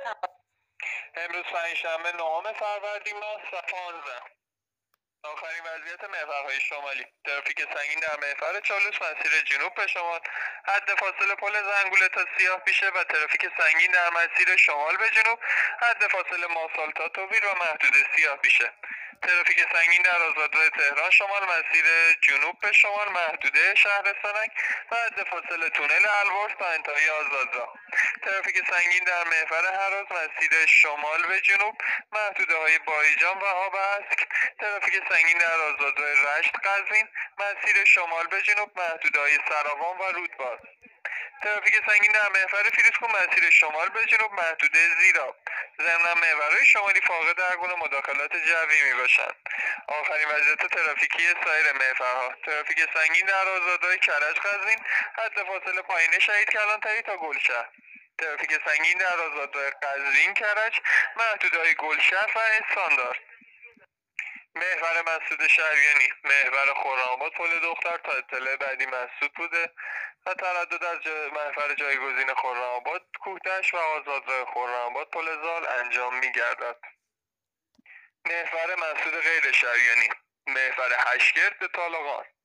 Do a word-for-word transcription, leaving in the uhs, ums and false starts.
امروز پنجشنبه نهم فروردین ماه و پانزده. آخرین وضعیت محورهای شمالی: ترافیک سنگین در محور چالوس مسیر جنوب به شمال، حد فاصله پل زنگوله تا سیاه پیشه و ترافیک سنگین در مسیر شمال به جنوب، حد فاصله ماسال تا توبیر و محدود سیاه پیشه. ترافیک سنگین در آزادراه تهران شمال مسیر جنوب به شمال، محدوده شهرستانک و حد فاصله تونل البرز تا انتهای آزادراه. ترافیک سنگین در محور هراز مسیر شمال به جنوب، محدوده های بایجان و آب اسک. ترافیک سنگین در آزادراه رشت قزوین مسیر شمال به جنوب، محدوده های سراوان و رودبار. ترافیک سنگین در محور فیروزکوه مسیر شمال به جنوب، محدوده زیراب. ضمن محورهای شمالی فاقد هر گونه مداخلات جوی می باشند. آخرین وضعیت ترافیکی سایر محورها: ترافیک سنگین در آزادراه کرج قزوین، حد فاصله پایین شهید کلانتری تا گلشهر. ترافیک سنگین در آزادراه قزوین کرج، محدوده‌های گلشهر و استاندارد. محور مسعود شهریانی: محور خرم‌آباد پل دختر تا اطلاع بعدی مسدود بوده و تردد از جا... محور جایگزین خرم‌آباد کوه‌دشت و آزادراه خرم‌آباد پل زال انجام می‌گردد. محور مسعود غیر شهریانی: محور هشگرد به طالقان.